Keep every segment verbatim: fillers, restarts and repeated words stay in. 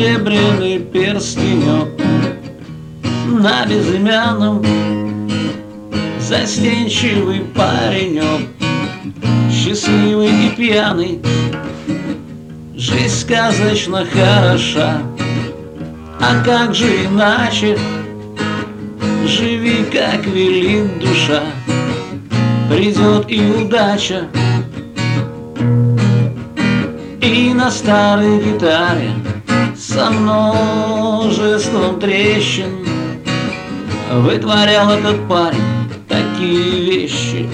серебряный перстенек на безымянном, застенчивый паренек, счастливый и пьяный. Жизнь сказочно хороша, а как же иначе? Живи, как велит душа, придет и удача. И на старой гитаре со множеством трещин вытворял этот парень такие вещи,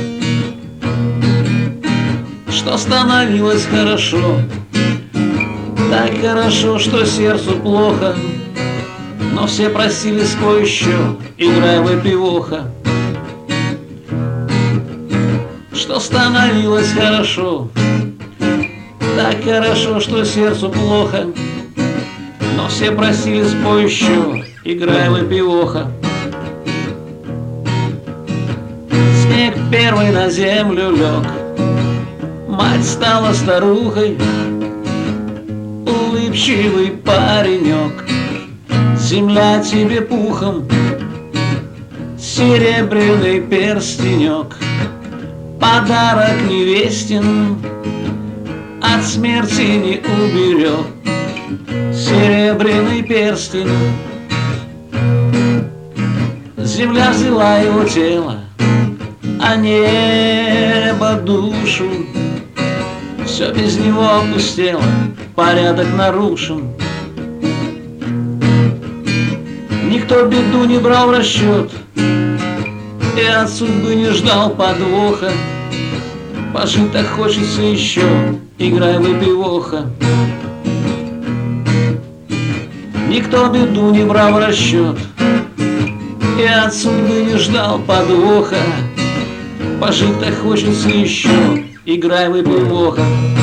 что становилось хорошо, так хорошо, что сердцу плохо. Но все просили: спой еще, играй, выпивоха. Что становилось хорошо, так хорошо, что сердцу плохо. Но все просили: спой еще, играй, выпивоха. Снег первый на землю лег, мать стала старухой, улыбчивый паренек, земля тебе пухом, серебряный перстенек, подарок невестин, от смерти не уберег. Серебряный перстень. Земля взяла его тело, а небо душу. Все без него опустело, порядок нарушен. Никто беду не брал в расчет и от судьбы не ждал подвоха. Пожить так хочется еще, играй, выпивоха. Никто беду не брал в расчет и от судьбы не ждал подвоха. Пожить так хочется еще, играй, выпивоха.